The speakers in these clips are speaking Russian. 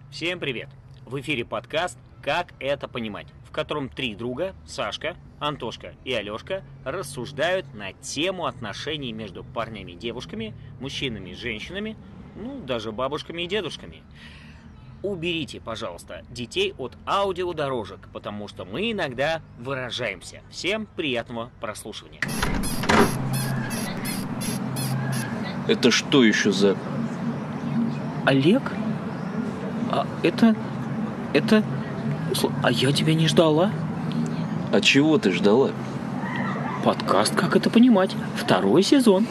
Всем привет! В эфире подкаст «Как это понимать», в котором три друга, Сашка, Антошка и Алешка, рассуждают на тему отношений между парнями и девушками, мужчинами и женщинами, даже бабушками и дедушками. Уберите, пожалуйста, детей от аудиодорожек, потому что мы иногда выражаемся. Всем приятного прослушивания. Это что еще за... Олег? Это... А я тебя не ждала. А чего ты ждала? Подкаст «Как это понимать?» 2 сезон.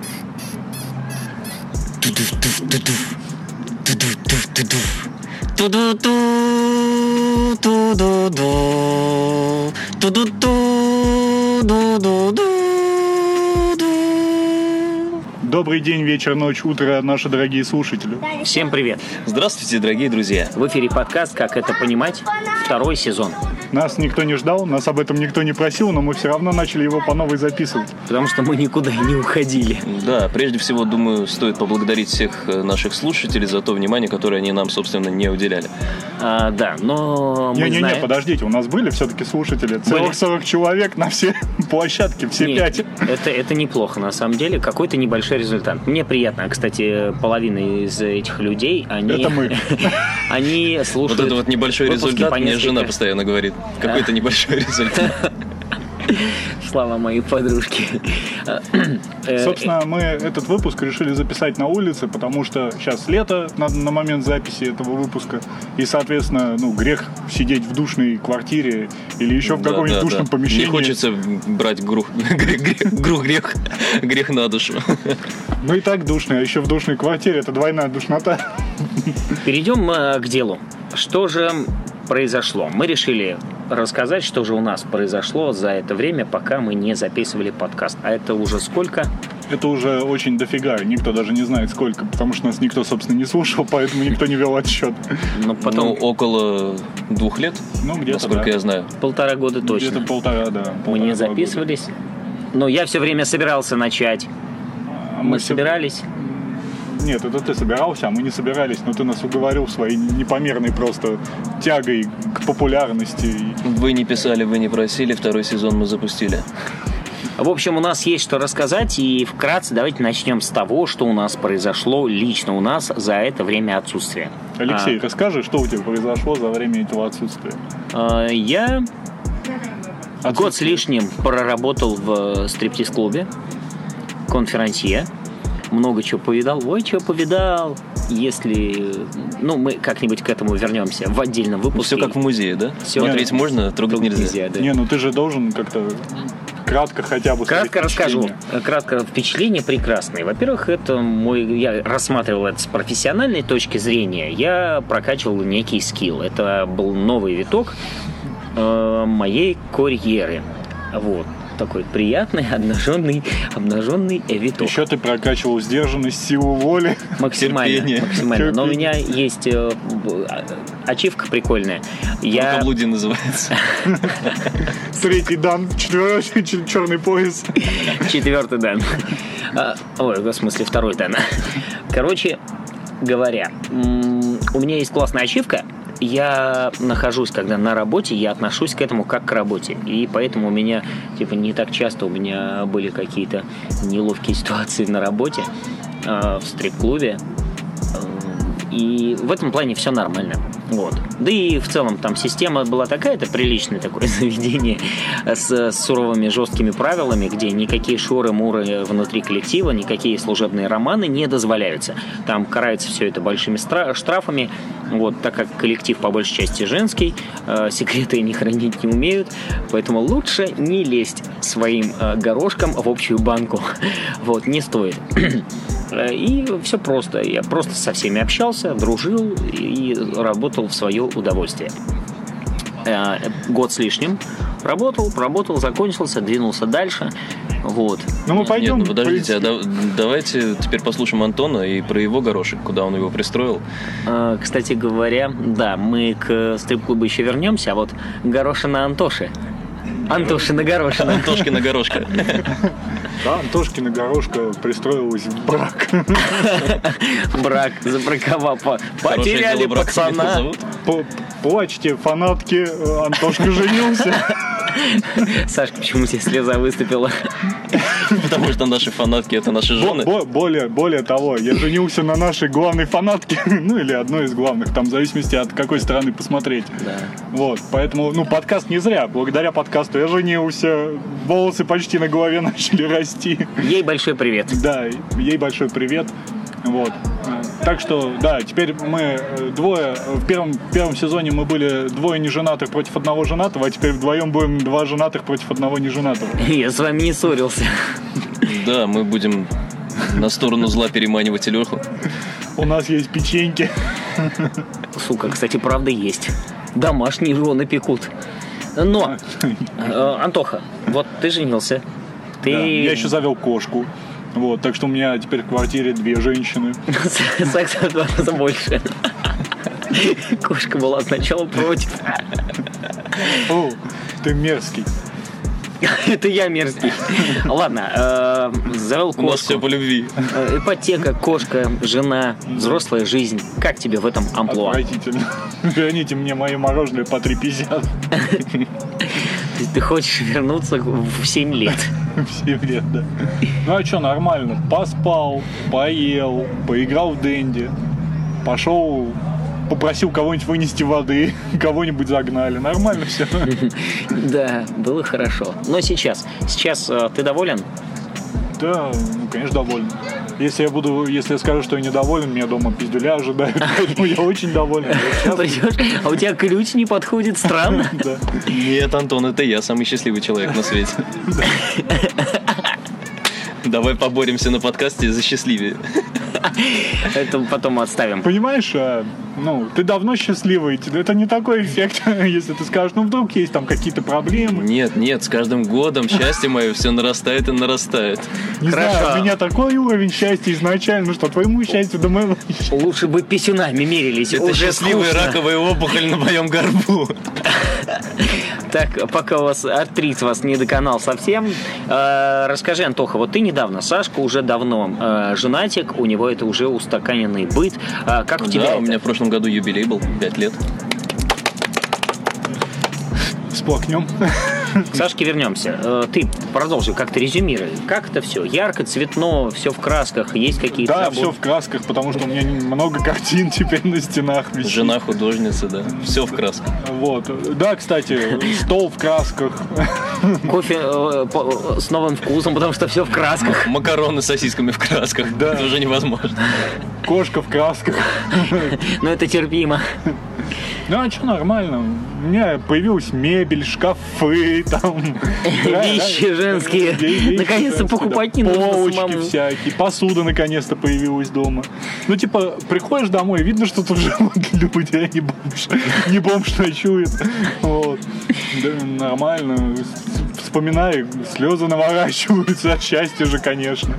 Добрый день, вечер, ночь, утро, наши дорогие слушатели. Всем привет. Здравствуйте, дорогие друзья. В эфире подкаст «Как это понимать?» 2 сезон. Нас никто не ждал, нас об этом никто не просил, но мы все равно начали его по новой записывать. Потому что мы никуда и не уходили. Да, прежде всего, думаю, стоит поблагодарить всех наших слушателей за то внимание, которое они нам, собственно, не уделяли. Да, но мы знаем... Подождите, у нас были все-таки слушатели. Целых 40 человек на все площадки, все 5. Это неплохо, на самом деле. Какой-то небольшой результат. Мне приятно, кстати, половина из этих людей, это мы. Они слушают... Вот это вот небольшой результат, мне жена постоянно говорит. Какой-то небольшой результат. Слава моей подружке. Собственно, мы этот выпуск решили записать на улице, потому что сейчас лето на момент записи этого выпуска, и, соответственно, грех сидеть в душной квартире или еще в каком-нибудь душном помещении. Не хочется брать грех на душу. Ну и так душно, а еще в душной квартире это двойная душнота. Перейдем к делу. Что же произошло? Мы решили рассказать, что же у нас произошло за это время, пока мы не записывали подкаст. А это уже сколько? Это уже очень дофига. Никто даже не знает сколько, потому что нас никто, собственно, не слушал, поэтому никто не вел отсчет. Около 2 лет, где-то, насколько я знаю. 1,5 года точно. Где-то 1,5, да. Мы не записывались. Но я все время собирался начать. Мы собирались. Нет, это ты собирался, а мы не собирались, но ты нас уговорил своей непомерной просто тягой к популярности. Вы не писали, вы не просили, 2 сезон мы запустили. В общем, у нас есть что рассказать, и вкратце давайте начнем с того, что у нас произошло лично у нас за это время отсутствия. Алексей, расскажи, что у тебя произошло за время этого отсутствия? Я год с лишним проработал в стриптиз-клубе, конферансье. Много чего повидал. Ой, чего повидал. Если... мы как-нибудь к этому вернемся в отдельном выпуске. Все как в музее, да? Смотреть можно, трогать нельзя. Да. Не, ты же должен как-то кратко хотя бы... Кратко расскажу. Впечатления прекрасные. Во-первых, я рассматривал это с профессиональной точки зрения. Я прокачивал некий скилл. Это был новый виток моей карьеры. Вот. Такой приятный, обнаженный виток. Еще ты прокачивал сдержанность, силу воли. Максимально. Но у меня есть ачивка прикольная. Рукоблудие называется. 3-й дан, 4-й черный пояс. 4-й дан. В смысле 2-й дан. Короче говоря, у меня есть классная ачивка. Я нахожусь, когда на работе, я отношусь к этому как к работе. И поэтому у меня, не так часто у меня были какие-то неловкие ситуации на работе, в стрип-клубе. И в этом плане все нормально. Вот. Да и в целом там система была такая-то, приличное такое заведение с суровыми жесткими правилами, где никакие шуры-муры внутри коллектива, никакие служебные романы не дозволяются. Там карается все это большими штрафами. Вот, так как коллектив по большей части женский, секреты они хранить не умеют, поэтому лучше не лезть своим горошком в общую банку. Вот, не стоит. И все просто. Я просто со всеми общался, дружил и работал в свое удовольствие. Год с лишним работал, закончился, двинулся дальше. Вот. Мы пойдем. Подождите, давайте теперь послушаем Антона и про его горошек, куда он его пристроил. Кстати говоря, да, мы к стрип-клубу еще вернемся, а вот горошина Антоши. Антошина горошина. Антошкина горошка. Да, Антошкина горошка пристроилась в брак. Брак забраковал. Потеряли пацана. Плачьте, фанатки, Антошка женился. Сашка, почему тебе слеза выступила? Потому что наши фанатки — это наши жены. Более того, я женился на нашей главной фанатке, ну или одной из главных, там в зависимости от какой стороны посмотреть. Да. Вот, поэтому, подкаст не зря. Благодаря подкасту я женился, волосы почти на голове начали расти. Ей большой привет. Да, ей большой привет. Вот. Так что, да, теперь мы двое. В первом сезоне мы были двое неженатых против одного женатого, а теперь вдвоем будем два женатых против одного неженатого. Я с вами не ссорился. Да, мы будем на сторону зла переманивать Илюху. У нас есть печеньки. Сука, кстати, правда есть. Домашние жены пекут. Но, Антоха, вот ты женился. Да, я еще завел кошку. Вот, так что у меня теперь в квартире 2 женщины. Секса в 2 раза больше. Кошка была сначала против. О, ты мерзкий. Это я мерзкий. Ладно, завел кошку. У нас все по любви. Ипотека, кошка, жена, взрослая жизнь. Как тебе в этом амплуа? Отвратительно. Верните мне мои мороженое по 3,50. Ты хочешь вернуться в 7 лет? В 7 лет, да. Ну а что, нормально. Поспал, поел, поиграл в Дэнди. Пошел, попросил кого-нибудь вынести воды, кого-нибудь загнали. Нормально все. Да, было хорошо. Но сейчас ты доволен? Да, конечно, доволен. Если я скажу, что я недоволен, меня дома пиздюля ожидают, поэтому я очень доволен. Придешь, а у тебя ключ не подходит, странно? Да. Нет, Антон, это я самый счастливый человек на свете. Давай поборемся на подкасте за счастливее. Это потом отставим. Понимаешь, ты давно счастливый. Это не такой эффект, если ты скажешь, вдруг есть там какие-то проблемы. Нет, с каждым годом счастье мое все нарастает и нарастает. Не знаю, у меня такой уровень счастья изначально, что твоему счастью до моего счастья. Лучше бы писюнами мерились. Это счастливая раковая опухоль на моем горбу. Так, пока у вас артрит вас не доконал совсем, расскажи, Антоха, вот ты недавно, Сашка уже давно женатик, у него это уже устаканенный быт. Как у тебя Да, это? у меня в прошлом году юбилей был, 5 лет. Всплакнем. К Сашке вернемся. Ты продолжи, как-то резюмируй. Как это все? Ярко, цветно, все в красках, есть какие-то Да, заботы? все в красках, потому что у меня много картин теперь на стенах висит. Жена художница, да. Все в красках. Вот. Да, кстати, стол в красках. Кофе с новым вкусом, потому что все в красках. Макароны с сосисками в красках. Да. Это уже невозможно. Кошка в красках. Но это терпимо. Ну, а что, нормально. У меня появилась мебель, шкафы, там... Вещи женские. Наконец-то покупать не нужно полочки самому. всякие. Посуда наконец-то появилась дома. Приходишь домой, видно, что тут живут люди, а не бомж ночует. Вот. Да, нормально. Вспоминаю, слезы наворачиваются от счастья же, конечно.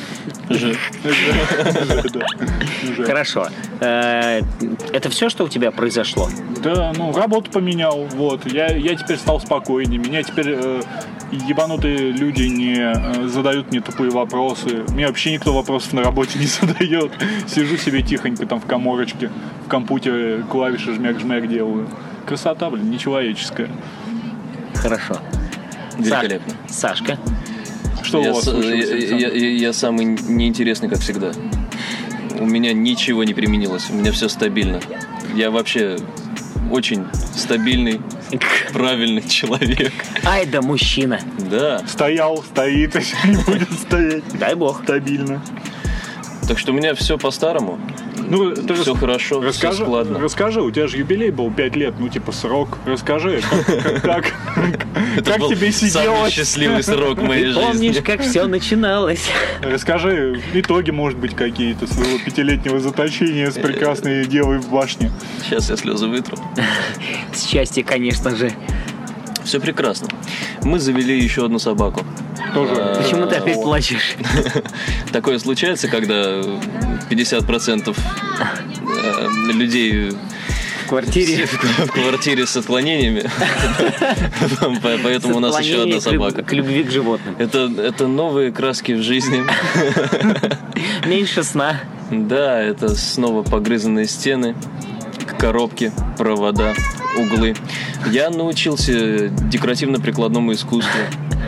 Хорошо. Это все, что у тебя произошло? Да, работу поменял. Вот. Я теперь стал спокойнее. Меня теперь ебанутые люди не задают мне тупые вопросы. Мне вообще никто вопросов на работе не задает. Сижу себе тихонько там в каморочке, в компьютере клавиши жмяк-жмяк делаю. Красота, нечеловеческая. Хорошо. Великолепно. Сашка? Что у вас случилось? Я самый неинтересный, как всегда. У меня ничего не применилось. У меня все стабильно. Я вообще очень стабильный, правильный человек. Ай да мужчина. Да. Стоял, стоит, не будет стоять. Дай бог. Стабильно. Так что у меня все по-старому. Все хорошо, все складно. Расскажи, у тебя же юбилей был 5 лет, срок. Расскажи, как тебе сиделось? Самый счастливый срок моей жизни. Помнишь, как все начиналось? Расскажи итоги, может быть, какие-то своего 5-летнего заточения с прекрасной девой в башне. Сейчас я слезы вытру. Счастье, конечно же. Все прекрасно. Мы завели еще одну собаку. Тоже. Почему ты опять плачешь? Такое случается, когда 50% людей квартире. В квартире с отклонениями. Поэтому у нас еще одна собака. К любви к животным. Это новые краски в жизни. Меньше сна. Да, это снова погрызанные стены, коробки, провода, углы. Я научился декоративно-прикладному искусству.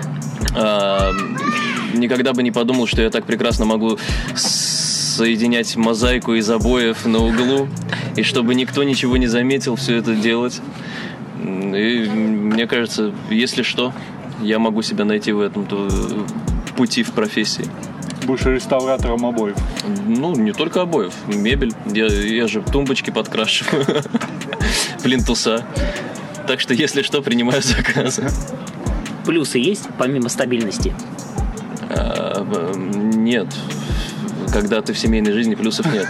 Никогда бы не подумал, что я так прекрасно могу соединять мозаику из обоев на углу, и чтобы никто ничего не заметил, все это делать. И мне кажется, если что, я могу себя найти в этом пути в профессии. Будешь реставратором обоев. Ну, не только обоев, мебель. Я же тумбочки подкрашиваю, плинтуса. Так что, если что, принимаю заказы. Плюсы есть, помимо стабильности? Нет. Когда ты в семейной жизни, плюсов нет.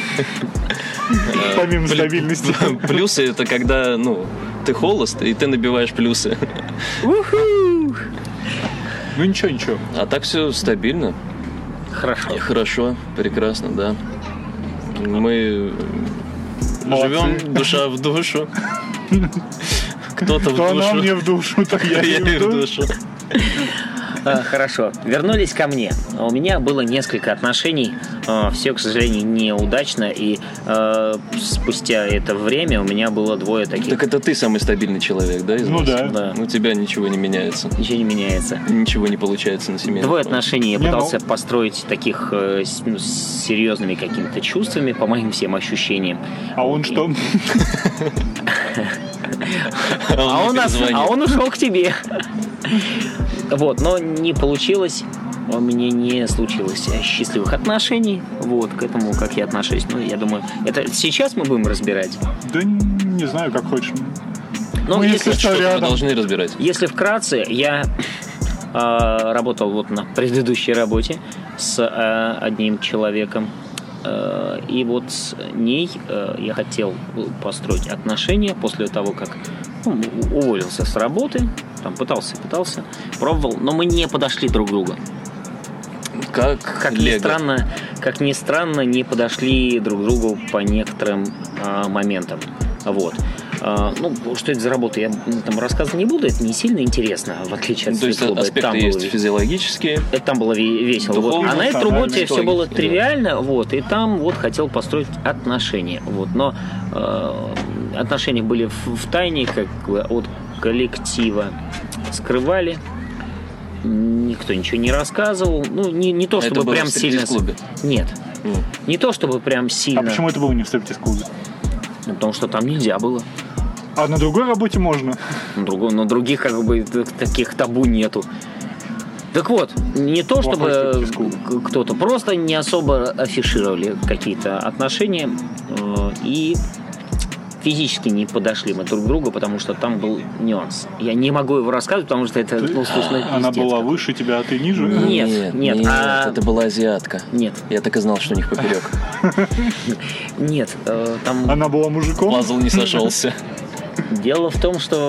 Помимо стабильности. Плюсы — это когда, ты холост, и ты набиваешь плюсы. Ну, ничего. А так все стабильно. Хорошо, прекрасно, да. Мы живем душа в душу. Кто-то в душу. Она мне в душу, так я ей в душу. Хорошо. Вернулись ко мне. У меня было несколько отношений. Все, к сожалению, неудачно. И спустя это время у меня было двое таких. Так это ты самый стабильный человек, да? Ну да. У тебя ничего не меняется. Ничего не меняется. Ничего не получается на семейном Двое плане. отношений я пытался построить таких с серьезными какими-то чувствами, по моим всем ощущениям. А он что? А он ушел к тебе. Вот, но не получилось. У меня не случилось счастливых отношений. Вот, к этому, как я отношусь. Я думаю, это сейчас мы будем разбирать? Да не знаю, как хочешь. Ну, если что мы должны разбирать. Если вкратце, я работал вот на предыдущей работе с одним человеком. И вот с ней я хотел построить отношения после того, как уволился с работы, там пытался, пробовал, но мы не подошли друг к другу. Как ни странно, не подошли друг к другу по некоторым моментам. Вот. Что это за работа, я там рассказывать не буду, это не сильно интересно, в отличие от Светлого. То есть аспекты есть физиологические. Это там было весело. Вот. А на этой работе все было тривиально, вот, и там вот хотел построить отношения. Вот. Но отношения были в тайне, как бы от коллектива скрывали. Никто ничего не рассказывал. Не то, чтобы это прям было в сильно. стриптиз-клубе? Нет. Не то, чтобы прям сильно. А почему это было не в стриптиз-клубе? Потому что там нельзя было. А на другой работе можно? На других как бы таких табу нету. Так вот, не то чтобы кто-то, просто не особо афишировали какие-то отношения и физически не подошли мы друг к другу, потому что там был нюанс. Я не могу его рассказывать, потому что это слушно. Она была выше тебя, а ты ниже? Нет. Это была азиатка. Нет. Я так и знал, что у них поперек. Нет, там... Она была мужиком? Пазл не сошелся. Дело в том, что,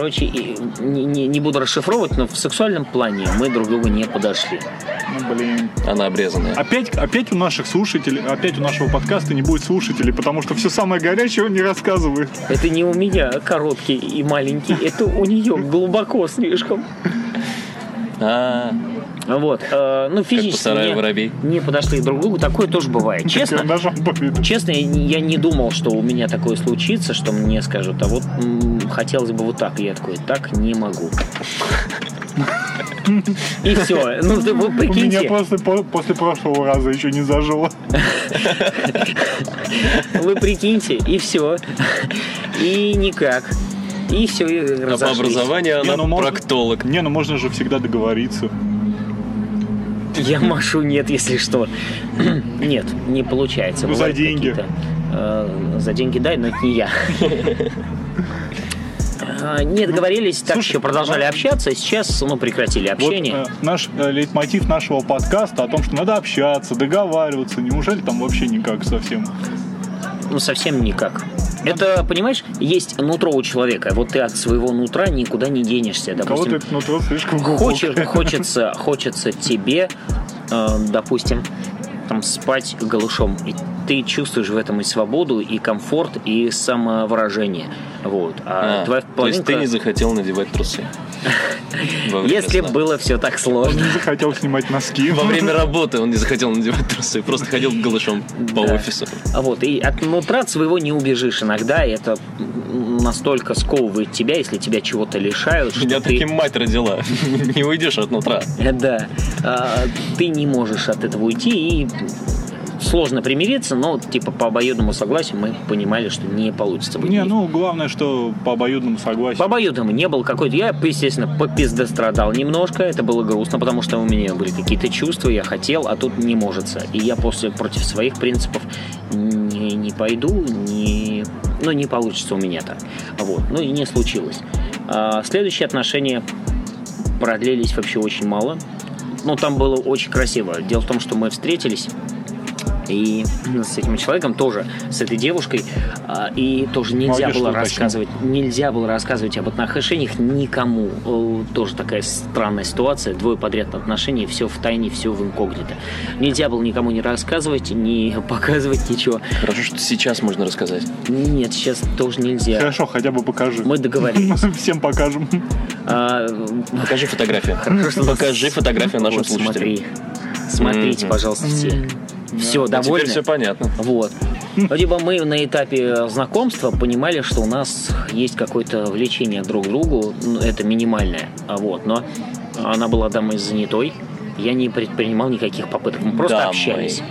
не буду расшифровывать, но в сексуальном плане мы друг к другу не подошли. Блин. Она обрезанная. Опять у наших слушателей, опять у нашего подкаста не будет слушателей, потому что все самое горячее он не рассказывает. Это не у меня короткий и маленький, это у нее глубоко слишком. Вот, физически не подошли друг к другу, такое тоже бывает. Честно, я не думал, что у меня такое случится, что мне скажут, а вот хотелось бы вот так. Я такой, так не могу. И все. Вы прикиньте. У меня после прошлого раза еще не зажило. Вы прикиньте, и все. И никак. И все, и разошлись. А по образованию она проктолог. Можно же всегда договориться. Я машу нет, если что. Нет, не получается. За деньги. За деньги дай, но это не я. Не договорились, так еще продолжали общаться, сейчас прекратили общение. Наш лейтмотив нашего подкаста о том, что надо общаться, договариваться, неужели там вообще никак совсем? Совсем никак. Это, понимаешь, есть нутро у человека. Вот ты от своего нутра никуда не денешься. Допустим, кого-то это нутро слишком глубокое. Хочется тебе, допустим, человеком спать голышом. И ты чувствуешь в этом и свободу, и комфорт, и самовыражение. Вот. То есть ты не захотел надевать трусы? Если было все так сложно. Он не захотел снимать носки. Во время работы он не захотел надевать трусы, просто ходил голышом по офису. Вот, и от нутра своего не убежишь иногда, и это настолько сковывает тебя, если тебя чего-то лишают. Меня таким мать родила. Не уйдешь от нутра. Да. Ты не можешь от этого уйти, и сложно примириться, но типа по обоюдному согласию мы понимали, что не получится быть. Главное, что по обоюдному согласию. По обоюдному не был какой-то. Я, естественно, попиздострадал немножко. Это было грустно, потому что у меня были какие-то чувства, я хотел, а тут не может. И я против своих принципов не пойду, не получится у меня так. Вот. И не случилось. Следующие отношения продлились вообще очень мало. Там было очень красиво. Дело в том, что мы встретились и с этим человеком тоже, с этой девушкой, и тоже нельзя было рассказывать об отношениях никому. Тоже такая странная ситуация, 2 подряд отношений, все в тайне, все в инкогнито. Нельзя было никому не рассказывать, не показывать ничего. Хорошо, что сейчас можно рассказать. Нет, сейчас тоже нельзя. Хорошо, хотя бы покажи. Мы договорились. Мы всем покажем. Покажи фотографию. Покажи фотографию нашим слушателям. Смотрите, пожалуйста, все. Все, довольны? Теперь все понятно. Вот. Мы на этапе знакомства понимали, что у нас есть какое-то влечение друг к другу, это минимальное. Но она была дамой занятой, я не предпринимал никаких попыток, мы просто общались.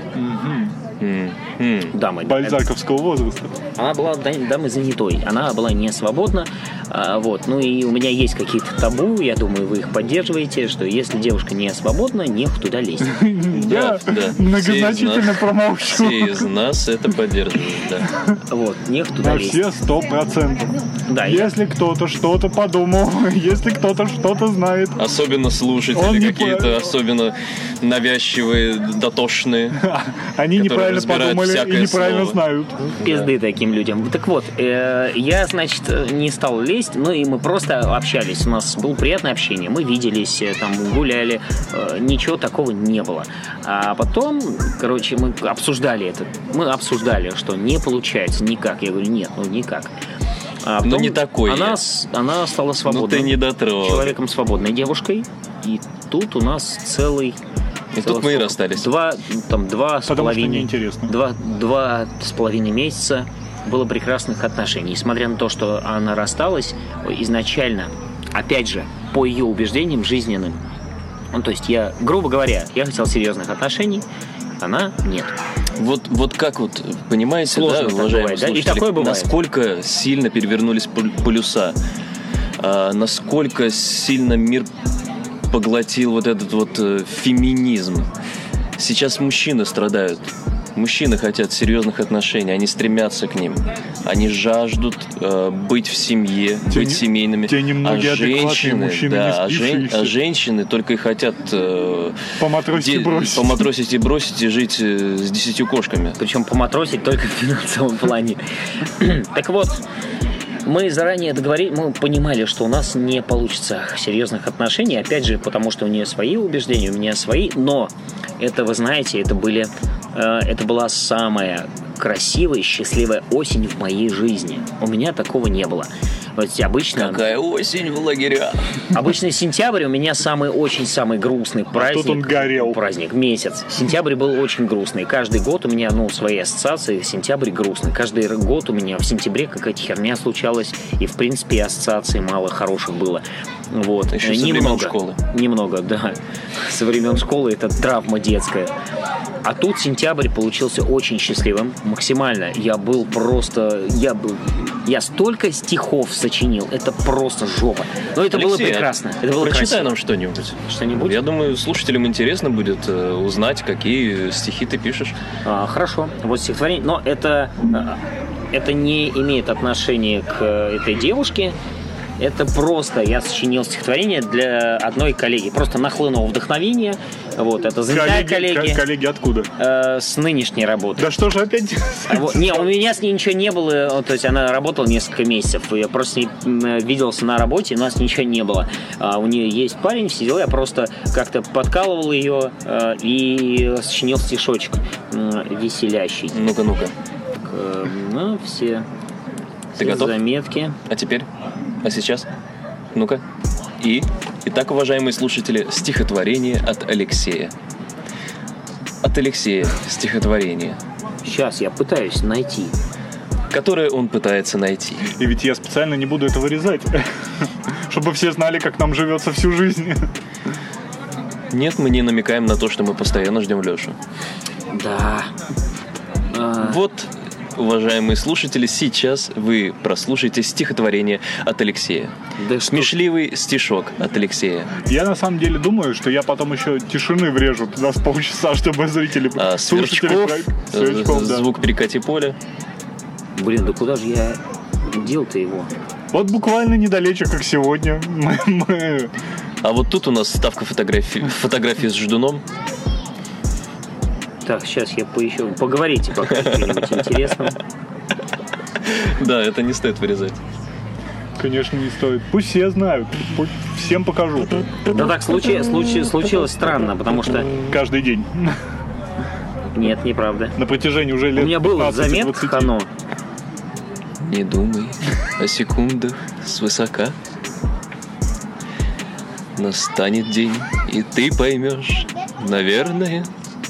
Дамой. Бальзаковского возраста. Она была дамой занятой, она была не свободна. И у меня есть какие-то табу, я думаю, вы их поддерживаете, что если девушка не свободна, не туда лезть. Я многозначительно промолчу. Все из нас это поддерживают, да. Не туда лезть. Все 100%. Да, если кто-то что-то подумал, если кто-то что-то знает. Особенно слушатели какие-то, особенно навязчивые, дотошные. Они неправильно подумали и неправильно знают. Пизды таким людям. Так вот, я, не стал лезть, и мы просто общались. У нас было приятное общение. Мы виделись, гуляли. Ничего такого не было. А потом, мы обсуждали это. Мы обсуждали, что не получается никак. Я говорю, нет, никак. А потом не такой. Она стала свободной. Ты не дотрогал. Человеком, свободной девушкой. И тут у нас целый... И тут мы и расстались. 2,5 месяца было прекрасных отношений. Несмотря на то, что она рассталась, изначально, опять же, по ее убеждениям жизненным, я, грубо говоря, я хотел серьезных отношений, она нет. Понимаете, сложно, да, уважаемые слушатели, и такое бывает. Насколько сильно перевернулись полюса, насколько сильно мир поглотил этот феминизм. Сейчас мужчины страдают. Мужчины хотят серьезных отношений, они стремятся к ним. Они жаждут быть в семье, быть семейными. Те немногие адекватные мужчины, а женщины только и хотят поматросить и бросить и жить с 10 кошками. Причем поматросить только в финансовом плане. Так вот, мы заранее договорились, мы понимали, что у нас не получится серьезных отношений, опять же, потому что у нее свои убеждения, у меня свои, но это, вы знаете, это была самая красивая и счастливая осень в моей жизни. У меня такого не было. Обычно... Какая осень в лагерях. Обычно сентябрь у меня самый грустный праздник. Тут он горел. Месяц. Сентябрь был очень грустный. Каждый год у меня, свои ассоциации. Сентябрь грустный. Каждый год у меня в сентябре какая-то херня случалась. И, в принципе, ассоциаций мало хороших было. Еще со времен школы. Немного, да. Со времен школы это травма детская. А тут сентябрь получился очень счастливым. Максимально. Я столько стихов сочинил. Это просто жопа. Но это было прекрасно. Это было прочитай красиво. нам что-нибудь. Что-нибудь? Я думаю, слушателям интересно будет узнать, какие стихи ты пишешь. Хорошо. Стихотворение. Но это не имеет отношения к этой девушке. Это просто я сочинил стихотворение для одной коллеги. Просто нахлынуло вдохновение. Вот, это занятая коллеги. Коллеги откуда? С нынешней работы. Да что же опять? Не, у меня с ней ничего не было. То есть она работала несколько месяцев. Я просто с ней виделся на работе, и у нас ничего не было. У нее есть парень, сидел, я просто как-то подкалывал ее и сочинил стишочек веселящий. Ну-ка. Ну, все Ты готов? заметки. А теперь? А сейчас? Ну-ка. Итак, уважаемые слушатели, стихотворение от Алексея. От Алексея стихотворение. Сейчас я пытаюсь найти. Которое он пытается найти. И ведь я специально не буду это вырезать, чтобы все знали, как нам живется всю жизнь. Нет, мы не намекаем на то, что мы постоянно ждем Лешу. Да. Вот, уважаемые слушатели, сейчас вы прослушаете стихотворение от Алексея. Да Смешливый стишок от Алексея. Я на самом деле думаю, что я потом еще тишины врежу туда с полчаса, чтобы зрители... Сверчков, да. Звук перекати поля. Блин, да куда же я дел-то его? Вот буквально недалече, как сегодня. Мы... А вот тут у нас вставка фотографии с Ждуном. Так, сейчас я поищу. Поговорите пока о чем-нибудь интересном. Да, это не стоит вырезать. Конечно, не стоит. Пусть все знают. Пусть всем покажу. Да так случилось странно, потому что... Каждый день. Нет, неправда. На протяжении уже лет У меня было 15-20. заметка, но... Не думай о секундах свысока. Настанет день, и ты поймешь, наверное,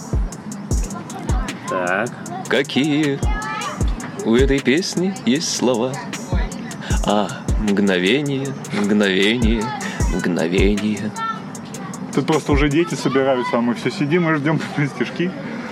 Так. какие у этой песни есть слова. А мгновение, мгновение, мгновение. Тут просто уже дети собираются, а мы все сидим и ждем стишки.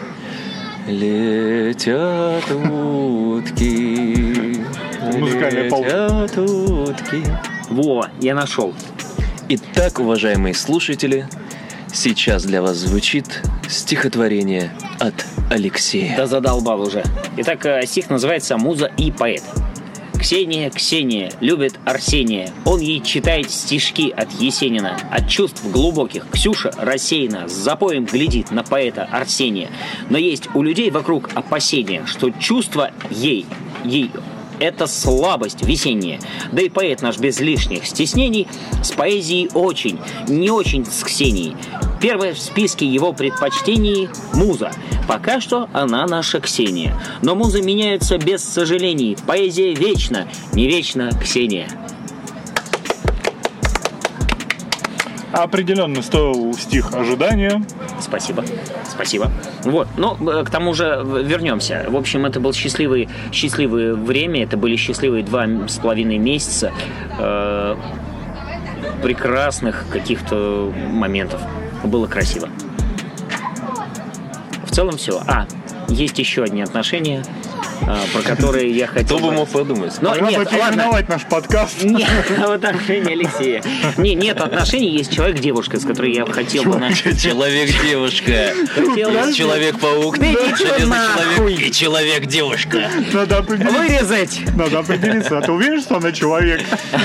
Летят утки, Музыкальная пауза. летят утки. Во, я нашел. Итак, уважаемые слушатели, сейчас для вас звучит стихотворение от Алексея. Да задолбал уже. Итак, стих называется «Муза и поэт». Ксения любит Арсения. Он ей читает стишки от Есенина. От чувств глубоких Ксюша рассеяна с запоем глядит на поэта Арсения. Но есть у людей вокруг опасения, что чувство ей это слабость весенняя. Да и поэт наш без лишних стеснений с поэзией не очень с Ксенией. Первая в списке его предпочтений – муза. Пока что она наша Ксения. Но музы меняются без сожалений. Поэзия вечна, не вечна Ксения. Определенно стоил стих ожидания. Спасибо. Вот, но к тому же вернемся. В общем, это было счастливое время, это были счастливые 2,5 месяца прекрасных каких-то моментов. Было красиво. В целом все. Есть еще одни отношения, про которые я хотел... Кто бы мог подумать? Но Пора бы переименовать наш подкаст. Нет, отношения Алексея. Нет отношений, есть человек-девушка, с которой я хотел бы... Человек-девушка. Есть Человек-паук. И Человек-девушка. Надо определиться. Вырезать! Надо определиться. А ты уверен, что она человек?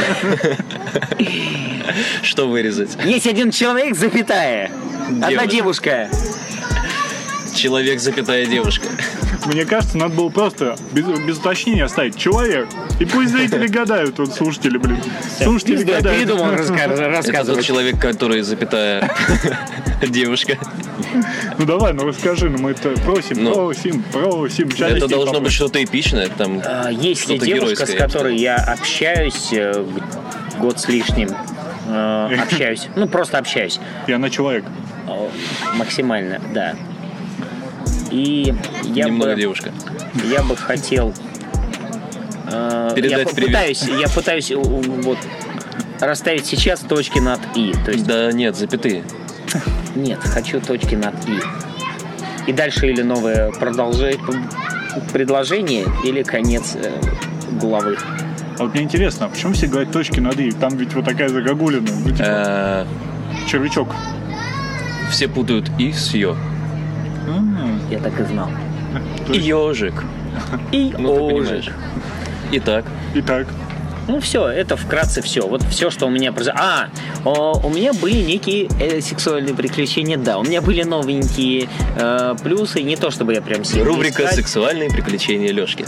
Что вырезать? Есть один человек, запятая. Одна девушка. Человек, запятая девушка. Мне кажется, надо было просто без уточнения оставить человек. И пусть зрители гадают, вот слушатели, блин. Слушатели гадают. Передумал Это рассказывать. тот человек, который запятая девушка. Ну давай, расскажи, мы это просим. Это должно быть что-то эпичное. Там Есть что-то девушка, геройское, с которой я общаюсь год с лишним. Общаюсь. Просто общаюсь. И она человек. Максимально, да. И немного девушка. Я бы хотел... Передать привет. Я пытаюсь вот расставить сейчас точки над «и». То есть... Да нет, запятые. Нет, хочу точки над «и». И дальше или новое предложение, или конец главы. А вот мне интересно, а почему все говорят точки над «и»? Там ведь вот такая загогулина. Червячок. Все путают «и» с «ё». Я так и знал. И ежик. И Ну, ты понимаешь. Итак. Ну, все, это вкратце все. Вот все, что у меня произошло. У меня были некие сексуальные приключения, да. У меня были новенькие плюсы. Не то, чтобы я прям сильно Рубрика искать. «Сексуальные приключения Лёшки».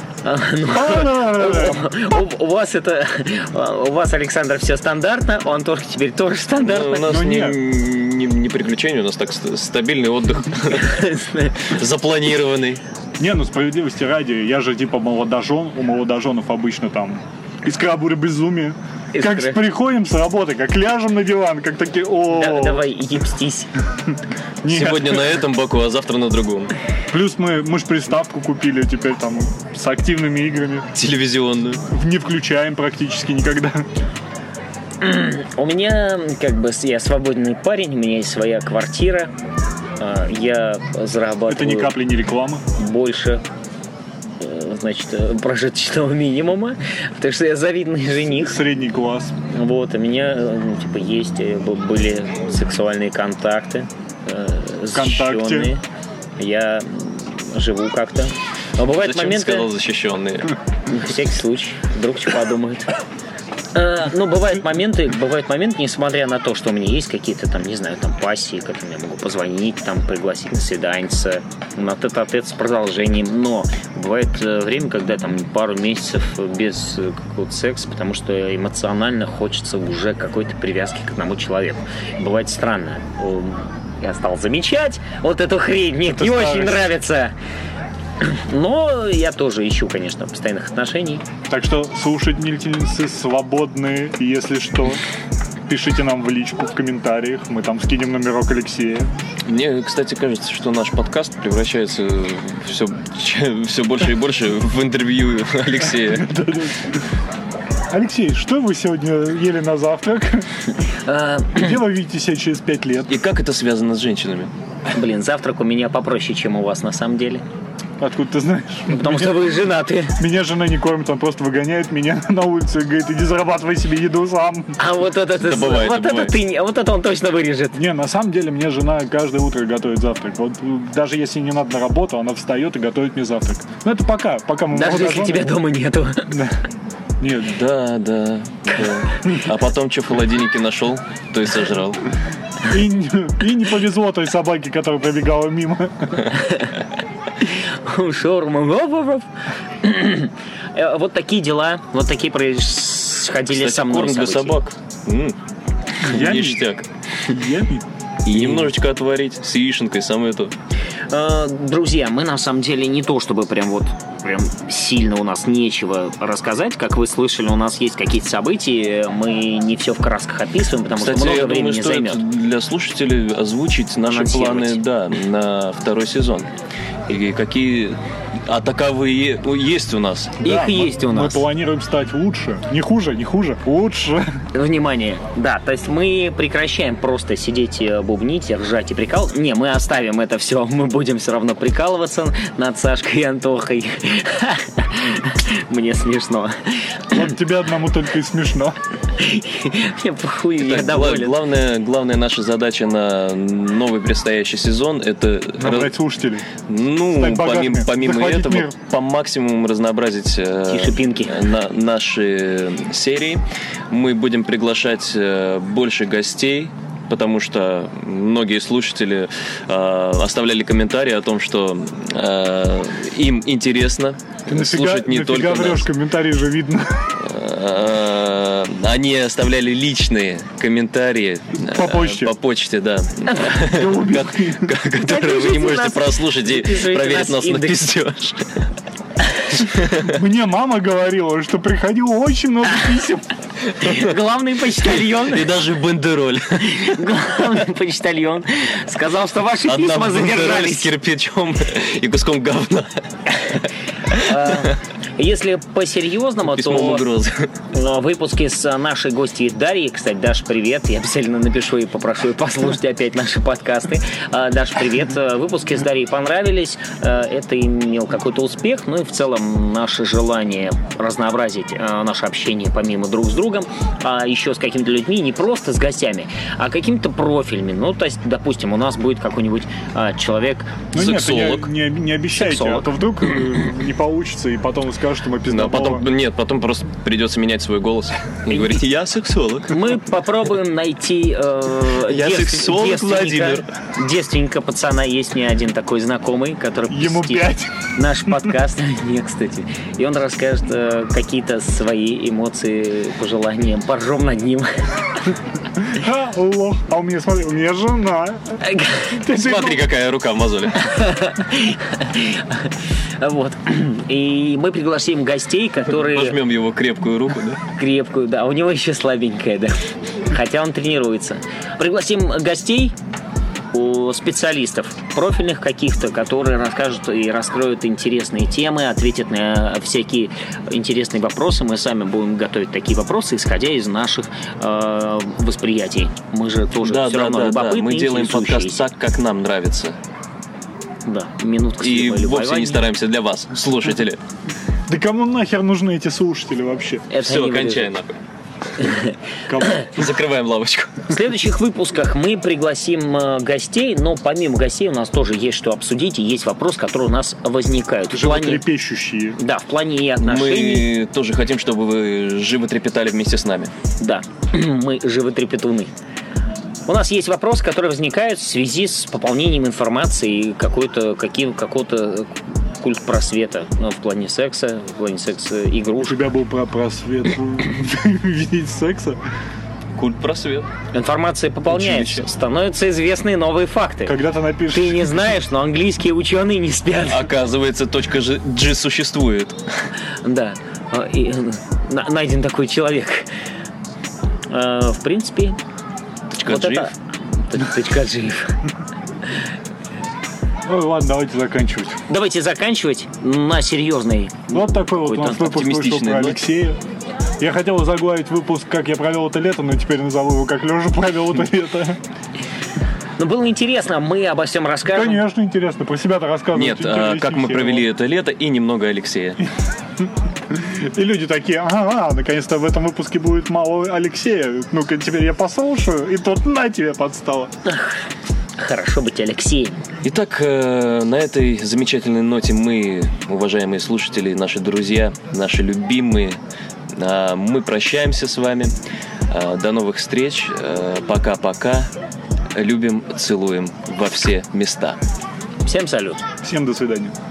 У вас, Александр, все стандартно. У Антошки теперь тоже стандартно. У нас не приключения, у нас так стабильный отдых. Запланированный. Не, ну справедливости ради, я же типа молодожен, у молодоженов обычно там искра буря безумия. Как приходим с работы, как ляжем на диван, как такие, Давай, ебстись. Сегодня на этом боку, а завтра на другом. Плюс мы ж приставку купили теперь там с активными играми. Телевизионную. Не включаем практически никогда. У меня, я свободный парень, у меня есть своя квартира. Я зарабатываю... Это ни капли не реклама. Больше, прожиточного минимума, потому что я завидный жених. Средний класс. Вот, у меня, были сексуальные контакты. Защищенные. Я живу как-то. Но бывают Зачем моменты... ты сказал защищенные? На всякий случай. Вдруг что подумают. Бывают моменты, несмотря на то, что у меня есть какие-то там, не знаю, там пассии, которым я могу позвонить, там пригласить на свиданье, на тет-а-тет с продолжением, но бывает время, когда там пару месяцев без какого-то секса, потому что эмоционально хочется уже какой-то привязки к одному человеку. Бывает странно. Я стал замечать вот эту хрень, мне не очень нравится. Но я тоже ищу, конечно, постоянных отношений. Так что слушательницы свободные, если что, пишите нам в личку, в комментариях. Мы там скинем номерок Алексея. Мне, кстати, кажется, что наш подкаст превращается все больше и больше в интервью Алексея. Алексей, что вы сегодня ели на завтрак? Где вы видите себя через 5 лет? И как это связано с женщинами? Завтрак у меня попроще, чем у вас на самом деле. Откуда ты знаешь? Потому что вы женаты. Меня жена не кормит, он просто выгоняет меня на улицу и говорит, иди зарабатывай себе еду сам. А вот это он точно вырежет. Не, на самом деле мне жена каждое утро готовит завтрак. Вот даже если не надо на работу, она встает и готовит мне завтрак. Но это пока мы даже если тебя дома нету. Да. Нет. Да. А потом, что в холодильнике нашел, то и сожрал. И не повезло той собаке, которая пробегала мимо. Шаурма. Вот такие дела, вот такие происходили. Кстати, со мной корм для собак. Ништяк. И немножечко отварить с яишенкой, самое то. Друзья, мы на самом деле не то, чтобы прям сильно у нас нечего рассказать. Как вы слышали, у нас есть какие-то события, мы не все в красках описываем, потому что много времени займет. Для слушателей озвучить наши планы, на второй сезон. И какие... А таковые есть у нас. Их есть у нас. Мы планируем стать лучше. Не хуже, лучше. Внимание. Да, то есть мы прекращаем просто сидеть, бубнить, ржать и прикалываться. Не, мы оставим это все. Мы будем все равно прикалываться над Сашкой и Антохой. Мне смешно. Вот тебе одному только и смешно. Мне похуй, я доволен. Главная наша задача на новый предстоящий сезон — это... Набрать слушателей. Помимо этого, по максимуму разнообразить наши серии. Мы будем приглашать больше гостей, потому что многие слушатели оставляли комментарии о том, что им интересно слушать не только нас. Врешь, комментарии же видно. Они оставляли личные комментарии по почте, да, которые вы не можете прослушать и проверить нас на пиздеж. Мне мама говорила, что приходило очень много писем. Главный почтальон. И даже бандероль. Главный почтальон сказал, что ваши письма задержались. С кирпичом и куском говна. Если по-серьезному, то выпуски с нашей гостьей Дарьей, кстати, Даш, привет, я обязательно напишу и попрошу ее послушать опять наши подкасты. Даш, привет, выпуски с Дарьей понравились, это имел какой-то успех, ну и в целом наше желание разнообразить наше общение помимо друг с другом, а еще с какими-то людьми, не просто с гостями, а какими-то профилями. Ну, то есть, допустим, у нас будет какой-нибудь человек, ну, сексолог. Нет, не обещайте, а то вдруг не получится, и потом скажут, скажут, что мы Но пиздобола. потом просто придется менять свой голос и говорить: я сексолог. Мы попробуем найти Я сексолог, Владимир. девственника пацана. Есть мне один такой знакомый, который Ему посетит 5. наш подкаст. Нет, кстати. И он расскажет какие-то свои эмоции, пожелания. Поржем над ним. Лох. А у меня, смотри, у меня жена. Смотри, какая рука в мозоле. Вот. И мы пригласим гостей, которые... Пожмем его крепкую руку, да? Крепкую, да. У него еще слабенькая, да. Хотя он тренируется. Пригласим гостей, специалистов, профильных каких-то, которые расскажут и раскроют интересные темы, ответят на всякие интересные вопросы. Мы сами будем готовить такие вопросы, исходя из наших восприятий. Мы же тоже все равно любопытные. Мы делаем подкаст так, как нам нравится. Да, минутка И вовсе не любования. стараемся для вас, слушатели. Да кому нахер нужны эти слушатели вообще? Это Все, не кончай вырежу. нахуй. Кому? Закрываем лавочку. В следующих выпусках мы пригласим гостей, но помимо гостей у нас тоже есть что обсудить, и есть вопросы, которые у нас возникают. В плане, Животрепещущие. да, в плане и отношений. Мы тоже хотим, чтобы вы живо трепетали вместе с нами. Да, мы животрепетуны. У нас есть вопросы, которые возникают в связи с пополнением информации и какого-то культ просвета, в плане секса У игрушек. тебя был просвет видеть секса? Культ просвет. Информация пополняется, Училище. становятся известны новые факты. Когда ты напишешь... Ты не знаешь, но английские ученые не спят. Оказывается, точка G существует. Да, и, найден такой человек. В принципе, Точка вот G. это... Точка G. Ой, ладно, давайте заканчивать. Давайте заканчивать на серьезной. Вот такой вот у нас Какой-то выпуск вышел оптимистичный про нот. Алексея. Я хотел заглавить выпуск «Как я провел это лето», но теперь назову его «Как Лёша провел это лето». Но было интересно, мы обо всем расскажем. Конечно, интересно. Про себя-то рассказывать Нет, интереснее как мы всего. провели это лето и немного Алексея. И люди такие: ага, наконец-то в этом выпуске будет мало Алексея. Ну-ка, теперь я послушаю, и тут на тебе подстава. Хорошо быть Алексеем. Итак, на этой замечательной ноте мы, уважаемые слушатели, наши друзья, наши любимые, мы прощаемся с вами. До новых встреч. Пока-пока. Любим, целуем во все места. Всем салют. Всем до свидания.